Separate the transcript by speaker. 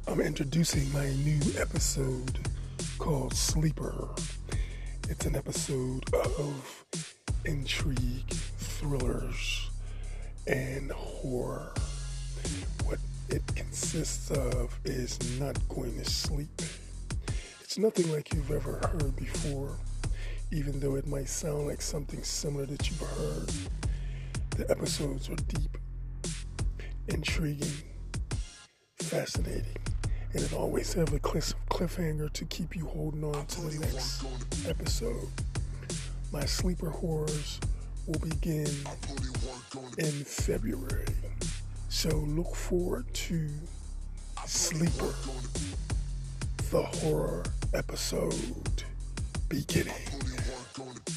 Speaker 1: I'm introducing my new episode called Sleeper. It's an episode of intrigue, thrillers, and horror. What it consists of is not going to sleep. It's nothing like you've ever heard before, even though it might sound like something similar that you've heard. The episodes are deep, intriguing, fascinating, and it always have a cliffhanger to keep you holding on to the next episode. My sleeper horrors will begin in February, so look forward to Sleeper, the horror episode beginning.